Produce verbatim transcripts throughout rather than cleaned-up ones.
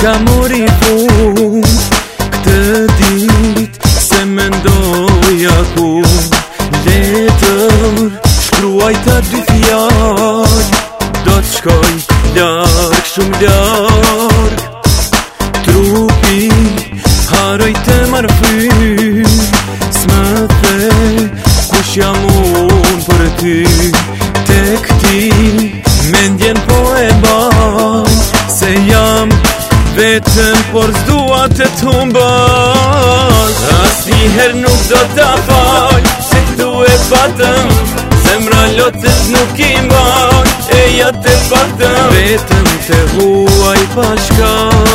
Gjithçka mori fund këtë dit, se mendoja ku letër shkruaj ta dy fjall, do t'shkoj larg, shumë larg. Trupi haroj të marrë fyr, s'më the kush jam unë për ty. Tek ti mendjen po e baj, se jam vetëm por s'dua të t'humbaj. Asnjëherë nuk do t'a fal, se këtu e patëm, zemra lotët nuk i mbaj, e ja të patëm. Vetëm të huaj pashka,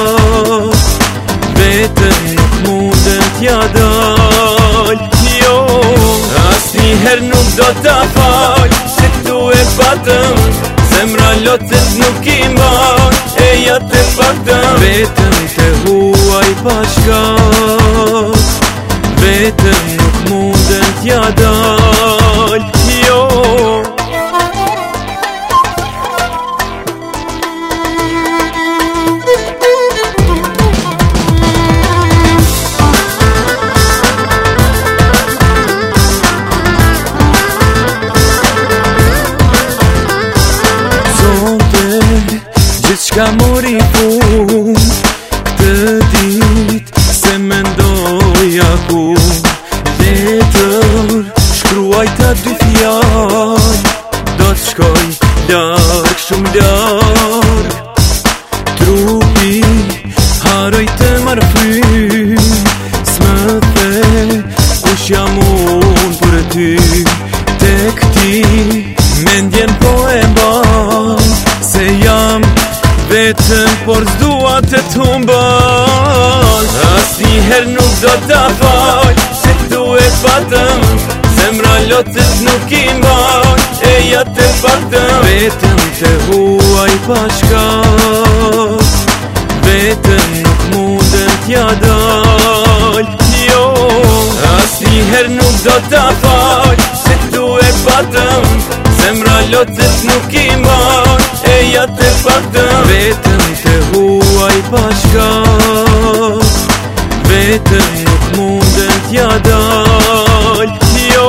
vetëm nuk mundem t'ja dal, jo. Asnjëherë nuk do t'a fal, se këtu e patëm, zemra lotët nuk i mbaj, e ja të patëm. Vetëm të huaj pashka, vetëm nuk mundem t'ja dal, jo. Gjithçka mori fund këtë dit, se mendoja ku letër shkruaj ta dy fjall, do t'shkoj larg, shumë larg. Trupi haroj të marrë fyr, s'më the kush jam unë për ty. Tek ti mendjen po e mbaj, se jam vetëm por s'dua të t'humbaj. Asnjëherë nuk do t'a fal, se këtu e patëm, zemra lotët nuk i mbaj, e ja të patëm. Vetëm të huaj pashka, vetëm nuk mundem t'ja dal, jo. Asnjëherë nuk do t'a fal, se këtu e patëm, zemra lotët nuk i mbaj, e ja të patëm. Vetëm të huaj pashka, vetëm nuk mundem t'ja dal, jo.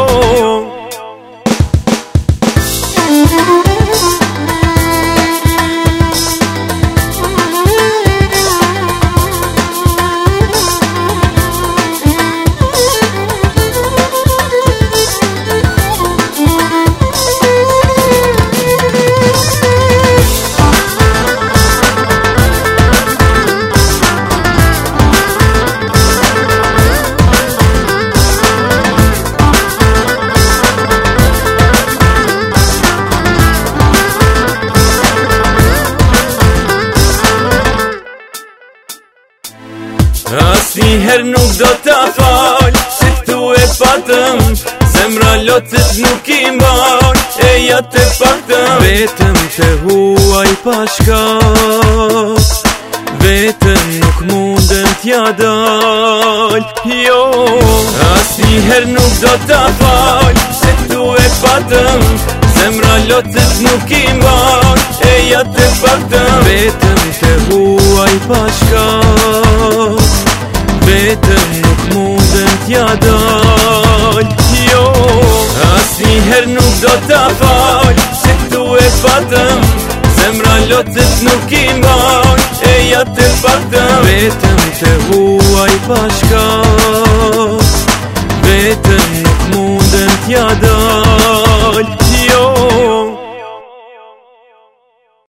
Asnjëherë nuk do t'a fal, se këtu e patëm, zemra lotët nuk i mbaj, e ja të patëm. Vetëm të huaj pashka, vetëm nuk mundem t'ja dal, jo. Asnjëherë nuk do t'a fal, se këtu e patëm, zemra lotët nuk i mbaj, e ja të patëm. Vetëm të huaj pashka, vetëm nuk mundem t'ja dal, jo. Asnjëherë nuk do t'a fal, se këtu e patëm, zemra lotët nuk i mbaj, e ja